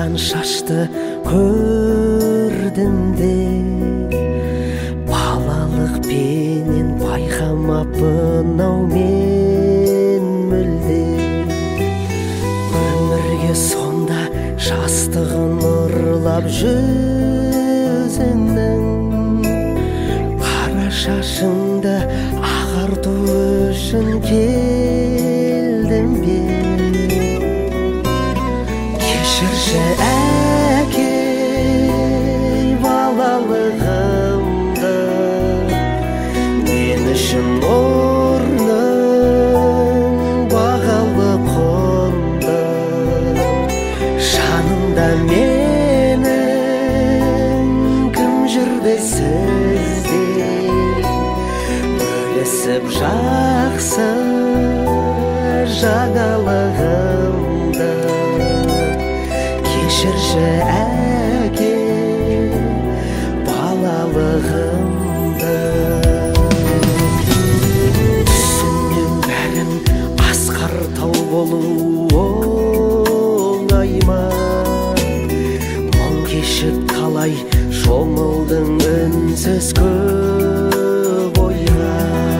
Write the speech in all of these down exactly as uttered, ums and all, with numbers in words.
жашаған шашты көрдім де, балалық пенен байқамаппын-ау мен мүлде. Өмірге сонда жастығын ұрлап жүзіңнің, қара шашыңды ағарту үшін келдім бе. Кешірші әкей балалығымды, мен үшін орның бағалы құнды. Жанымда менің кім жүрді сіздей, бөлісіп жақсы жаңалығымды. Кешірші әке балалығымды. Түсімнен бәрін асқар тау болу оңай ма? Мың кешіп талай шомылдың үнсіз көп ойға.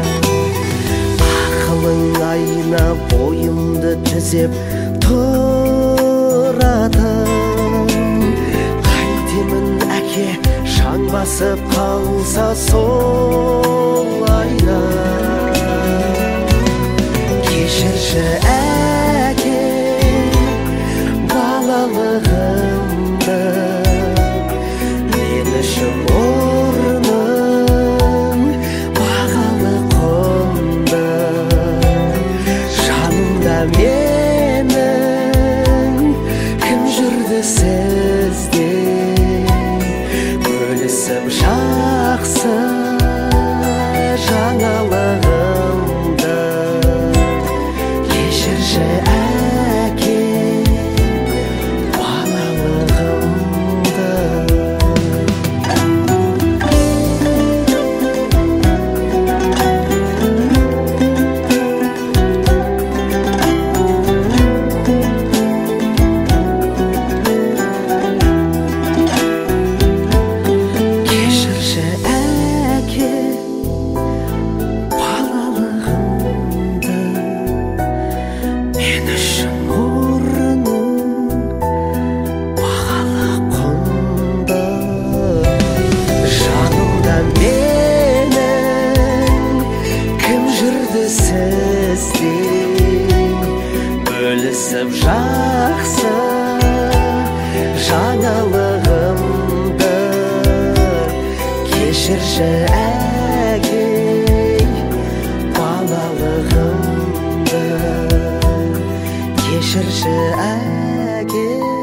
Ақылың айна бойымды түзеп тұратым. Қайтемін әке шаң басып қалса сол айна. Кешірші әке балалығымды, мен үшін орның бағалы құнды. Жанымда менің кім жүрді сіздей, бөлісіп жақсы жаңалығымды. Кешірші әке балалығымды. Кешірші әке балалығымды, мен үшін орның бағалы құнды. Жанымда менің кім жүрді сіздей, бөлісіп жақсы жаңалығымды. Кешірші әкей балалығымды. Кешірші әке